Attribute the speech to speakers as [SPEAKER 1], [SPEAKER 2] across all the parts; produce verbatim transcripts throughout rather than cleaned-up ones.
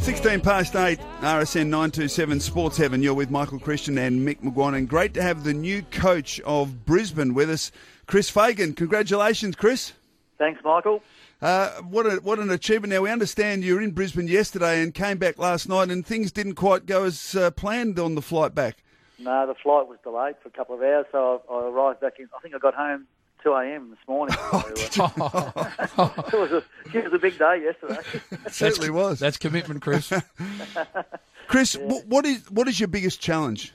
[SPEAKER 1] sixteen past eight, R S N nine two seven Sports Heaven. You're with Michael Christian and Mick McGuan. Great to have the new coach of Brisbane with us, Chris Fagan. Congratulations, Chris.
[SPEAKER 2] Thanks, Michael.
[SPEAKER 1] Uh, what a, what an achievement. Now, we understand you were in Brisbane yesterday and came back last night, and things didn't quite go as uh, planned on the flight back.
[SPEAKER 2] No, the flight was delayed for a couple of hours, so I, I arrived back in, I think I got home two a.m. this morning. So, uh, it, was a, it was a big day yesterday.
[SPEAKER 1] It certainly was.
[SPEAKER 3] That's commitment, Chris.
[SPEAKER 1] Chris,
[SPEAKER 2] Yeah.
[SPEAKER 1] w- what is what is your biggest challenge?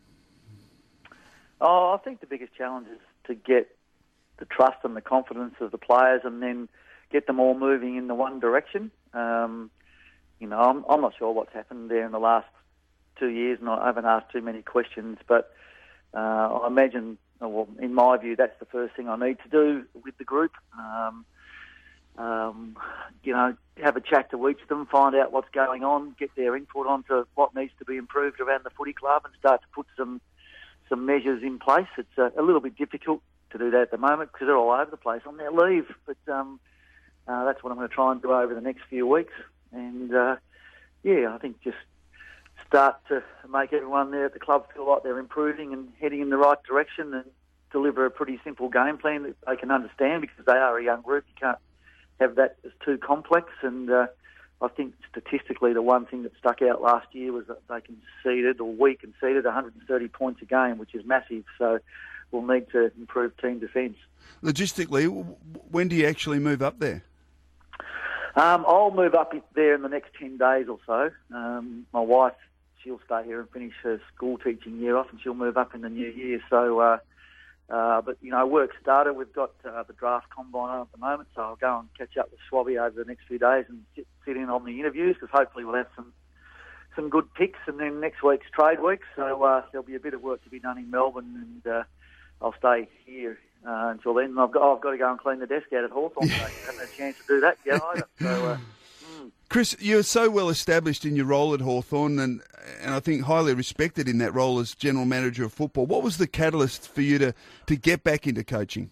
[SPEAKER 2] Oh, I think the biggest challenge is to get the trust and the confidence of the players and then get them all moving in the one direction. Um, you know, I'm, I'm not sure what's happened there in the last two years, and I haven't asked too many questions, but uh, I imagine, well, in my view, that's the first thing I need to do with the group. Um, um, you know, have a chat to each of them, find out what's going on, get their input onto what needs to be improved around the footy club and start to put some some measures in place. It's a, a little bit difficult to do that at the moment because they're all over the place on their leave, but um, uh, that's what I'm going to try and do over the next few weeks. And, uh, yeah, I think just start to make everyone there at the club feel like they're improving and heading in the right direction and deliver a pretty simple game plan that they can understand because they are a young group. You can't have that as too complex. And uh, I think statistically the one thing that stuck out last year was that they conceded, or we conceded, one hundred thirty points a game, which is massive. So we'll need to improve team defence.
[SPEAKER 1] Logistically, w- when do you actually move up there?
[SPEAKER 2] Um, I'll move up there in the next ten days or so. Um, my wife, she'll stay here and finish her school teaching year off, and she'll move up in the new year. So, uh, uh, but, you know, work started. We've got uh, the draft combine on at the moment, so I'll go and catch up with Swabby over the next few days and sit, sit in on the interviews because hopefully we'll have some some good picks. And then next week's trade week, so uh, there'll be a bit of work to be done in Melbourne, and uh, I'll stay here uh, until then. And I've got, I've got to go and clean the desk out at Hawthorn. I haven't had a chance to do that yet either. So, uh,
[SPEAKER 1] Chris, you're so well established in your role at Hawthorn and, and I think highly respected in that role as General Manager of football. What was the catalyst for you to, to get back into coaching?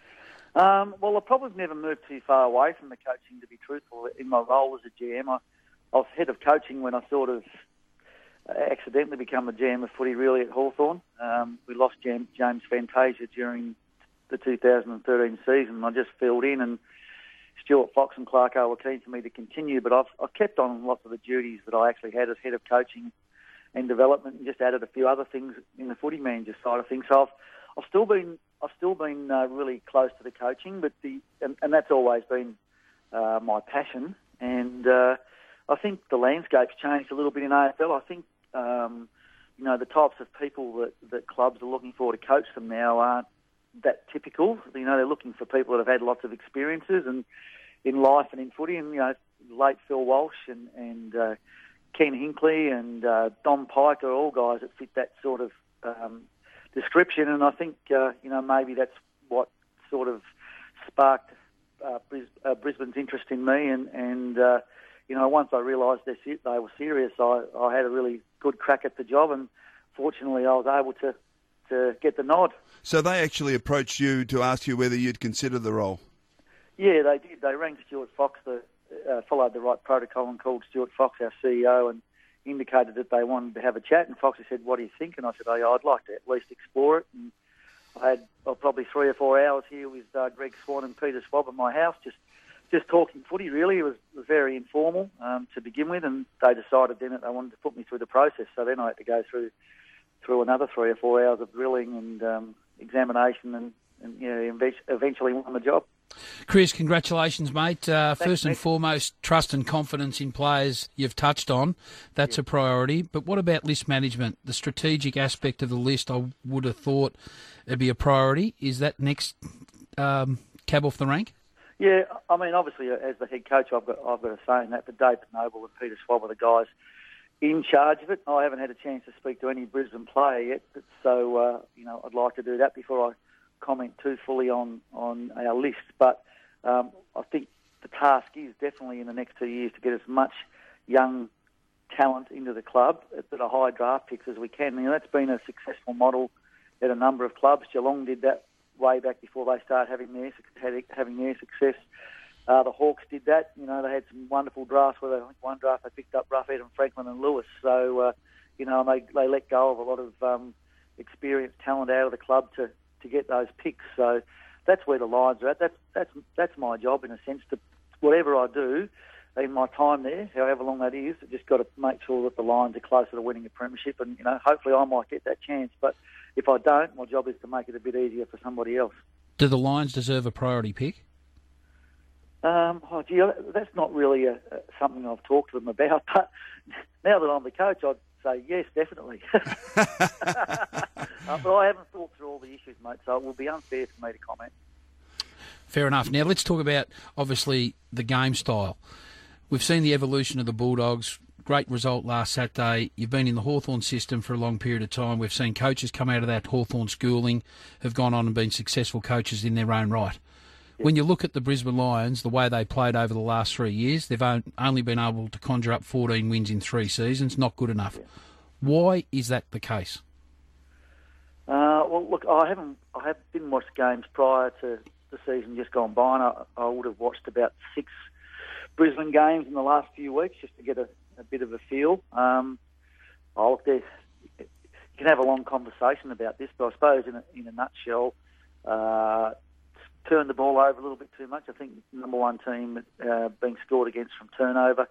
[SPEAKER 2] Um, well, I probably never moved too far away from the coaching, to be truthful. In my role as a G M, I, I was head of coaching when I sort of accidentally became a G M of footy, really, at Hawthorn. Um, we lost James, James Fantasia during the two thousand thirteen season. I just filled in, and Stuart Fox and Clark O were keen for me to continue, but I've, I've kept on lots of the duties that I actually had as head of coaching and development, and just added a few other things in the footy manager side of things. So I've, I've still been, I've still been uh, really close to the coaching, but the and, and that's always been uh, my passion. And uh, I think the landscape's changed a little bit in A F L. I think um, you know the types of people that, that clubs are looking for to coach them now aren't that typical. You know, they're looking for people that have had lots of experiences and in life and in footy, and you know, late Phil Walsh and and uh, Ken Hinkley and uh, Don Pike are all guys that fit that sort of um, description. And I think uh, you know maybe that's what sort of sparked uh, Bris- uh, Brisbane's interest in me. And and uh, you know, once I realised they they were serious, I, I had a really good crack at the job, and fortunately, I was able to to get the nod.
[SPEAKER 1] So they actually approached you to ask you whether you'd consider the role?
[SPEAKER 2] Yeah, they did. They rang Stuart Fox, the, uh, followed the right protocol and called Stuart Fox, our C E O, and indicated that they wanted to have a chat. And Fox said, "What do you think?" And I said, "Oh, I'd like to at least explore it." And I had well, probably three or four hours here with uh, Greg Swan and Peter Swab at my house, just just talking footy, really. It was, was very informal um, to begin with, and they decided then that they wanted to put me through the process. So then I had to go through through another three or four hours of drilling and um, examination, and, and you know, eventually won the job.
[SPEAKER 3] Chris, congratulations, mate. Uh,
[SPEAKER 2] Thanks,
[SPEAKER 3] first and
[SPEAKER 2] mate.
[SPEAKER 3] foremost, trust and confidence in players you've touched on. That's
[SPEAKER 2] Yeah.
[SPEAKER 3] a priority. But what about list management? The strategic aspect of the list, I would have thought it'd be a priority. Is that next um, cab off the rank?
[SPEAKER 2] Yeah, I mean, obviously, as the head coach, I've got I've got a say in that. But David Noble and Peter Swab are the guys in charge of it. I haven't had a chance to speak to any Brisbane player yet, but so uh, you know, I'd like to do that before I comment too fully on, on our list. But um, I think the task is definitely in the next two years to get as much young talent into the club at, at a high draft picks as we can. You know, that's been a successful model at a number of clubs. Geelong did that way back before they started having their having their success. Uh, the Hawks did that. You know, they had some wonderful drafts where they, I think one draft they picked up Roughhead and Franklin and Lewis. So, uh, you know, they they let go of a lot of um, experienced talent out of the club to, to get those picks. So that's where the Lions are at. That's that's that's my job in a sense. To whatever I do in my time there, however long that is, I just got to make sure that the Lions are closer to winning a premiership. And you know, hopefully I might get that chance. But if I don't, my job is to make it a bit easier for somebody else.
[SPEAKER 3] Do the Lions deserve a priority pick?
[SPEAKER 2] Um, oh, gee, that's not really a, a, something I've talked to them about, but now that I'm the coach, I'd say yes, definitely. uh, but I haven't thought through all the issues, mate, so it will be unfair for me to comment.
[SPEAKER 3] Fair enough. Now let's talk about, obviously, the game style. We've seen the evolution of the Bulldogs. Great result last Saturday. You've been in the Hawthorn system for a long period of time. We've seen coaches come out of that Hawthorn schooling, have gone on and been successful coaches in their own right. When you look at the Brisbane Lions, the way they played over the last three years, they've only been able to conjure up fourteen wins in three seasons. Not good enough. Yeah. Why is that the case?
[SPEAKER 2] Uh, well, look, I haven't, I have didn't watch games prior to the season just gone by, and I, I would have watched about six Brisbane games in the last few weeks just to get a, a bit of a feel. Um, oh, look, there, you can have a long conversation about this, but I suppose in a, in a nutshell. Uh, Turned the ball over a little bit too much. I think number one team uh, being scored against from turnover.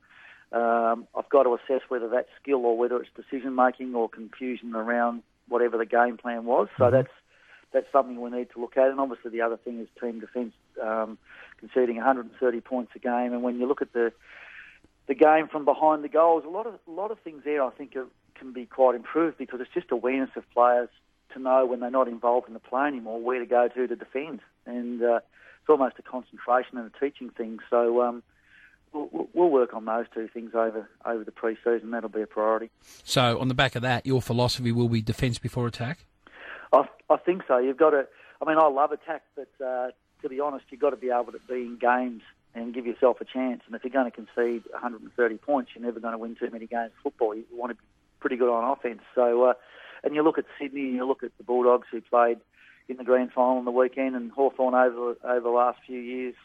[SPEAKER 2] Um, I've got to assess whether that's skill or whether it's decision making or confusion around whatever the game plan was. So that's that's something we need to look at. And obviously the other thing is team defence, um, conceding one hundred thirty points a game. And when you look at the the game from behind the goals, a lot of a lot of things there I think are, can be quite improved because it's just awareness of players to know when they're not involved in the play anymore where to go to to defend. And uh, it's almost a concentration and a teaching thing. So um, we'll, we'll work on those two things over over the pre-season. That'll be a priority. So
[SPEAKER 3] on the back of that, your philosophy will be defence before attack?
[SPEAKER 2] I, I think so. You've got to... I mean, I love attack, but uh, to be honest, you've got to be able to be in games and give yourself a chance. And if you're going to concede one hundred thirty points, you're never going to win too many games of football. You want to be pretty good on offence. So... Uh, And you look at Sydney, and you look at the Bulldogs who played in the grand final on the weekend, and Hawthorn over over the last few years,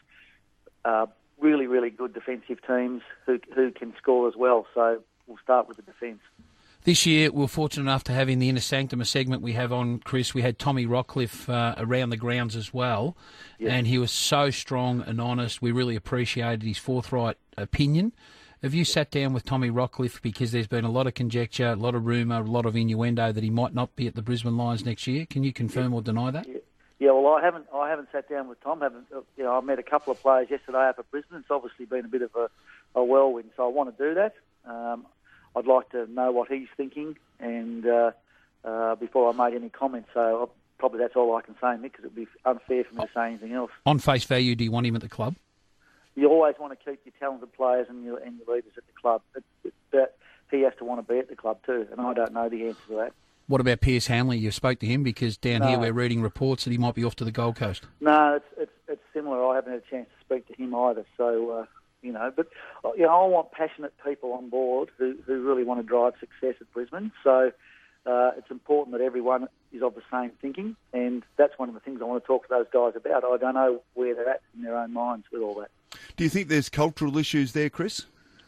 [SPEAKER 2] uh, really, really good defensive teams who who can score as well. So we'll start with the defence.
[SPEAKER 3] This year, we were fortunate enough to have in the Inner Sanctum a segment we have on, Chris. We had Tommy Rockcliffe uh, around the grounds as well, yeah. And he was so strong and honest. We really appreciated his forthright opinion. Have you sat down with Tommy Rockcliffe because there's been a lot of conjecture, a lot of rumour, a lot of innuendo that he might not be at the Brisbane Lions next year? Can you confirm or deny that?
[SPEAKER 2] Yeah, yeah well, I haven't I haven't sat down with Tom. I haven't, you know, I met a couple of players yesterday up at Brisbane. It's obviously been a bit of a, a whirlwind, so I want to do that. Um, I'd like to know what he's thinking and uh, uh, before I made any comments. So I'll, probably that's all I can say, Nick, because it would be unfair for me to say anything else.
[SPEAKER 3] On face value, do you want him at the club?
[SPEAKER 2] You always want to keep your talented players and your, and your leaders at the club, but, but he has to want to be at the club too, and I don't know the answer to that.
[SPEAKER 3] What about Piers Hanley? You spoke to him because down
[SPEAKER 2] no.
[SPEAKER 3] here we're reading reports that he might be off to the Gold Coast.
[SPEAKER 2] No, it's it's, it's similar. I haven't had a chance to speak to him either, so uh, you know. But you know, I want passionate people on board who, who really want to drive success at Brisbane. So uh, it's important that everyone is of the same thinking, and that's one of the things I want to talk to those guys about. I don't know where they're at in their own minds with all that.
[SPEAKER 1] Do you think there's cultural issues there, Chris?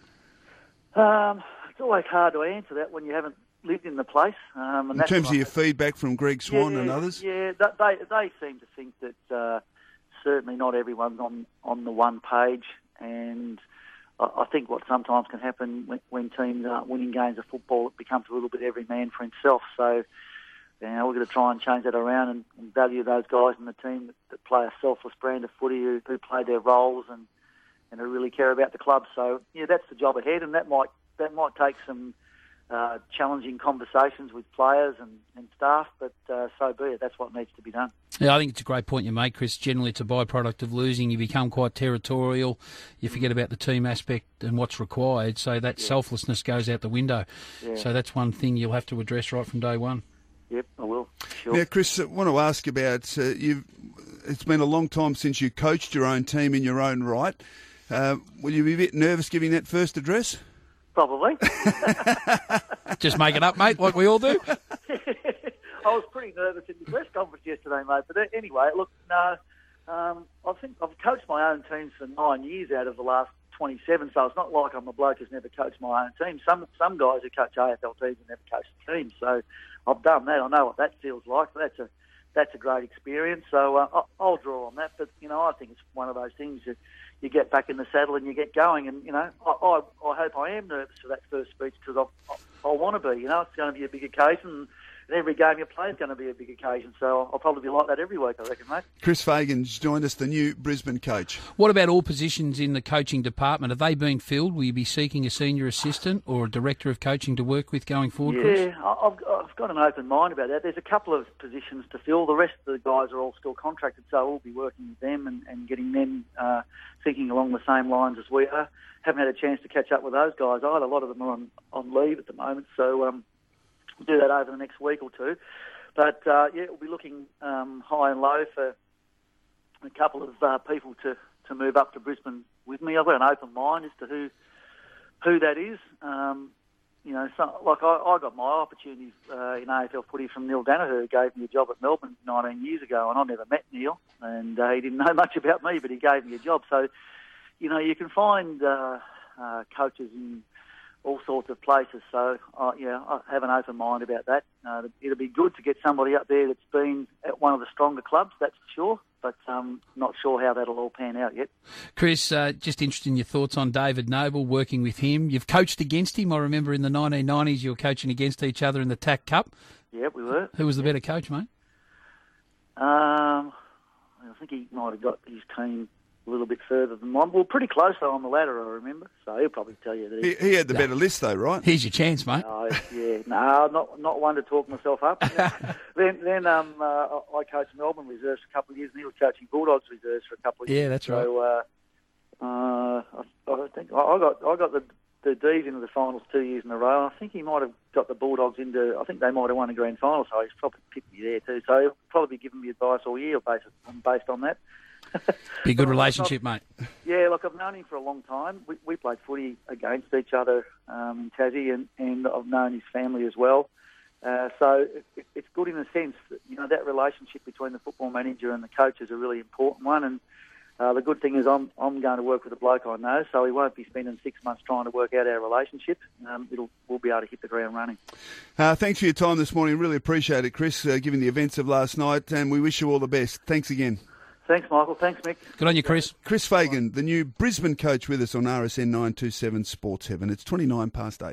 [SPEAKER 2] Um, it's always hard to answer that when you haven't lived in the place. Um, and
[SPEAKER 1] in
[SPEAKER 2] that's
[SPEAKER 1] terms of
[SPEAKER 2] I,
[SPEAKER 1] your feedback from Greg Swan
[SPEAKER 2] yeah,
[SPEAKER 1] and others?
[SPEAKER 2] Yeah, they they seem to think that uh, certainly not everyone's on, on the one page, and I, I think what sometimes can happen when, when teams aren't winning games of football, it becomes a little bit every man for himself. So you know, we're going to try and change that around and, and value those guys in the team that, that play a selfless brand of footy, who, who play their roles and, and who really care about the club. So yeah, that's the job ahead, and that might that might take some uh, challenging conversations with players and, and staff, but uh, so be it. That's what needs to be done.
[SPEAKER 3] Yeah, I think it's a great point you make, Chris. Generally, it's a byproduct of losing. You become quite territorial. You forget about the team aspect and what's required. So that yeah. selflessness goes out the window. Yeah. So that's one thing you'll have to address right from day one.
[SPEAKER 2] Yep, I will. Sure.
[SPEAKER 1] Now, Chris, I want to ask about uh, you. It's been a long time since you coached your own team in your own right. Uh, will you be a bit nervous giving that first address?
[SPEAKER 2] Probably.
[SPEAKER 3] Just make it up, mate, like we all do.
[SPEAKER 2] I was pretty nervous in the press conference yesterday, mate. But anyway, look, no, Um, I think I've coached my own teams for nine years out of the last twenty-seven, so it's not like I'm a bloke who's never coached my own team. Some some guys who coach A F L teams have never coached a team, so I've done that. I know what that feels like. That's a that's a great experience. So uh, I'll, I'll draw on that. But you know, I think it's one of those things that you get back in the saddle and you get going. And you know, I I, I hope I am nervous for that first speech because I I, I want to be. You know, it's going to be a big occasion. And every game you play is going to be a big occasion, so I'll probably be like that every week, I reckon, mate.
[SPEAKER 1] Chris Fagan's joined us, the new Brisbane coach.
[SPEAKER 3] What about all positions in the coaching department? Have they been filled? Will you be seeking a senior assistant or a director of coaching to work with going forward,
[SPEAKER 2] yeah,
[SPEAKER 3] Chris?
[SPEAKER 2] Yeah, I've, I've got an open mind about that. There's a couple of positions to fill. The rest of the guys are all still contracted, so we'll be working with them and, and getting them uh, thinking along the same lines as we are. Haven't had a chance to catch up with those guys either. A lot of them are on, on leave at the moment, so... Um, do that over the next week or two. But, uh, yeah, we'll be looking um, high and low for a couple of uh, people to, to move up to Brisbane with me. I've got an open mind as to who who that is. Um, you know, so, like I, I got my opportunity uh, in A F L footy from Neil Danaher, who gave me a job at Melbourne nineteen years ago, and I never met Neil, and uh, he didn't know much about me, but he gave me a job. So, you know, you can find uh, uh, coaches in all sorts of places. So, uh, yeah, I have an open mind about that. Uh, it'll be good to get somebody up there that's been at one of the stronger clubs, that's for sure, but um, not sure how that'll all pan out yet.
[SPEAKER 3] Chris, uh, just interested in your thoughts on David Noble, working with him. You've coached against him. I remember in the nineteen nineties you were coaching against each other in the T A C Cup.
[SPEAKER 2] Yeah, we were.
[SPEAKER 3] Who was the better coach, mate?
[SPEAKER 2] Um, I think he might have got his team a little bit further than mine. Well, pretty close though on the ladder, I remember. So he'll probably tell you that.
[SPEAKER 1] He, he had the better list though, right?
[SPEAKER 3] Here's your chance, mate.
[SPEAKER 2] Oh, yeah, no, not not one to talk myself up. then then um, uh, I coached Melbourne reserves for a couple of years, and he was coaching Bulldogs reserves for a couple of years.
[SPEAKER 3] Yeah, that's right.
[SPEAKER 2] So uh, uh, I, I think I got I got the the D's into the finals two years in a row. I think he might have got the Bulldogs into. I think they might have won a grand final, so he's probably picked me there too. So he'll probably be giving me advice all year based based on that.
[SPEAKER 3] Be a good relationship, mate.
[SPEAKER 2] Yeah, look, I've known him for a long time. We, we played footy against each other um, in Tassie, and, and I've known his family as well. Uh, so it, it's good in a sense that, you know, that relationship between the football manager and the coach is a really important one. And uh, the good thing is I'm I'm going to work with a bloke I know, so he won't be spending six months trying to work out our relationship. Um, it'll we'll be able to hit the ground running.
[SPEAKER 1] Uh, thanks for your time this morning. Really appreciate it, Chris, uh, given the events of last night, and we wish you all the best. Thanks again.
[SPEAKER 2] Thanks, Michael. Thanks, Mick.
[SPEAKER 3] Good on you, Chris.
[SPEAKER 1] Chris Fagan, the new Brisbane coach with us on R S N nine two seven Sports Heaven. It's twenty-nine past eight.